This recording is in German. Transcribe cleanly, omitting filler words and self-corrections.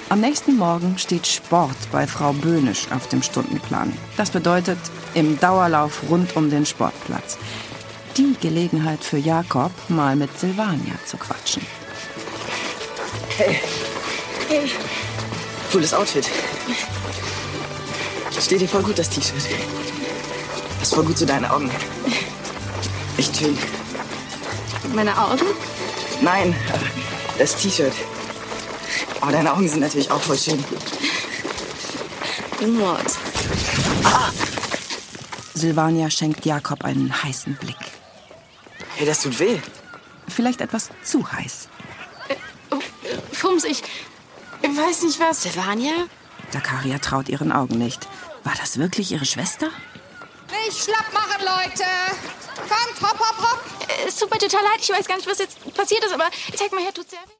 Am nächsten Morgen steht Sport bei Frau Böhnisch auf dem Stundenplan. Das bedeutet im Dauerlauf rund um den Sportplatz. Die Gelegenheit für Jakob, mal mit Silvania zu quatschen. Hey. Hey. Cooles Outfit. Steht dir voll gut, das T-Shirt. Passt voll gut zu deinen Augen. Echt schön. Meine Augen? Nein, das T-Shirt. Aber deine Augen sind natürlich auch voll schön. Mord. Silvania schenkt Jakob einen heißen Blick. Hey, das tut weh. Vielleicht etwas zu heiß. Fums, ich weiß nicht was. Silvania? Zakaria traut ihren Augen nicht. War das wirklich ihre Schwester? Nicht schlapp machen, Leute! Kommt, hopp, hopp, hopp! Es tut mir total leid, ich weiß gar nicht, was jetzt passiert ist, aber zeig mal her, tut's sehr weh.